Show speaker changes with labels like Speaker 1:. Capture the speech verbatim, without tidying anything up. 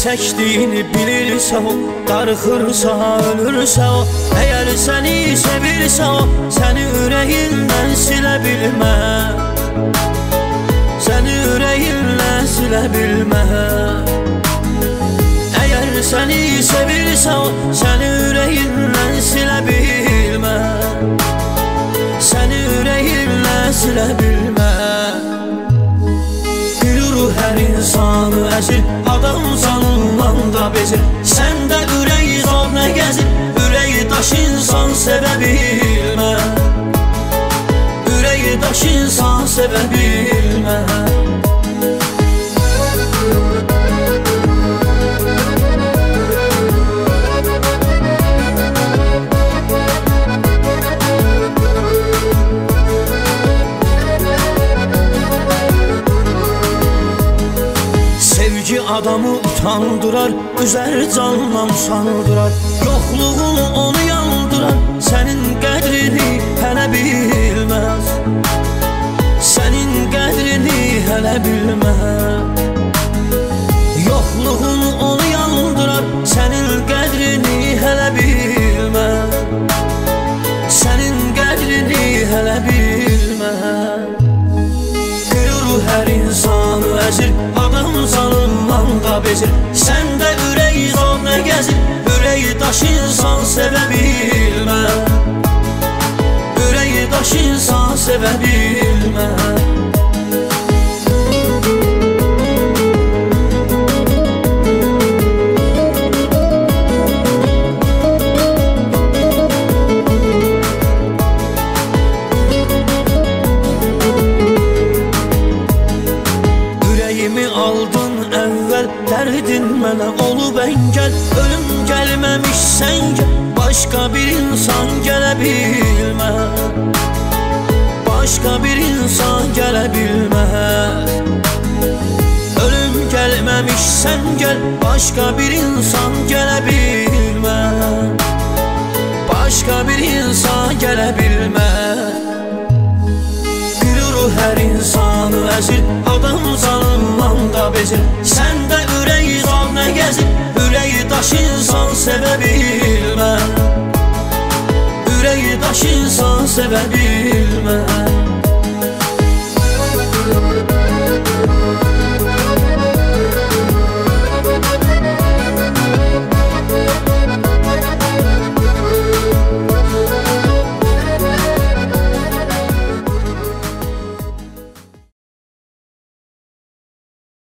Speaker 1: çəkdiyini bilirsə o, darıxırsa, ölürsə o. Əgər səni sevirsə o, səni ürəyindən silə bilməz, səni ürəyindən silə bilməz. Əgər səni sevirsə o, səni ürəyindən silə bilməz, səni ürəyindən silə bilməz. Gülür hər insanı əzir, adam canından da bezir. Səndə ürək zor nə gəzir, ürəyi daş insan sevə bilməz, ürəyi daş insan sevə bilməz. Sevgi adamı utandırar, üzər candan sandırar. Yoxluğun onu yandırar, sənin qədrini hələ bilməz, sənin qədrini hələ bilməz. Yoxluğun onu yandırar, sənin qədrini hələ bilməz, sənin qədrini hələ bilməz. Gülür hər insanı əzir, adam canından da bezir. Səndə ürək zor nə gəzir, ürəyi daş insan sevə bilməz, ürəyi daş insan sevə bilməz. Ürəyimi aldın əvvəl, dərdin mənə olub əngəl. Ölüm gəlməmiş sən gəl, başqa bir insan gələ bilməz, başqa bir insan gələ bilməz. Ölüm gəlməmiş sən gəl, başqa bir insan gələ bilməz, başqa bir insan gələ bilməz. Hər insanı əzir, adam canından da bezir. Səndə ürək zor nə gəzir, ürəyi daş insan sevə bilməz, ürəyi daş insan sevə bilməz.